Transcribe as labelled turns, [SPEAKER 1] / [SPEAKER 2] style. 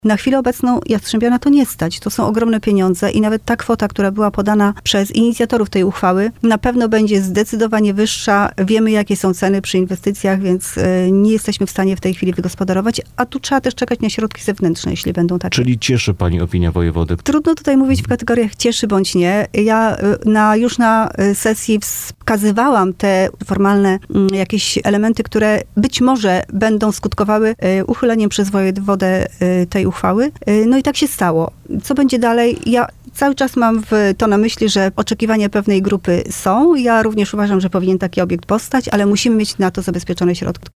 [SPEAKER 1] Na chwilę obecną Jastrzębia na to nie stać. To są ogromne pieniądze i nawet ta kwota, która była podana przez inicjatorów tej uchwały, na pewno będzie zdecydowanie wyższa. Wiemy, jakie są ceny przy inwestycjach, więc nie jesteśmy w stanie w tej chwili wygospodarować, a tu trzeba też czekać na środki zewnętrzne, jeśli będą takie.
[SPEAKER 2] Czyli cieszy pani opinia wojewody?
[SPEAKER 1] Trudno tutaj mówić w kategoriach cieszy bądź nie. Ja już na sesji wskazywałam te formalne jakieś elementy, które być może będą skutkowały uchyleniem przez wojewodę tej uchwały. No i tak się stało. Co będzie dalej? Ja cały czas mam to na myśli, że oczekiwania pewnej grupy są. Ja również uważam, że powinien taki obiekt powstać, ale musimy mieć na to zabezpieczone środki.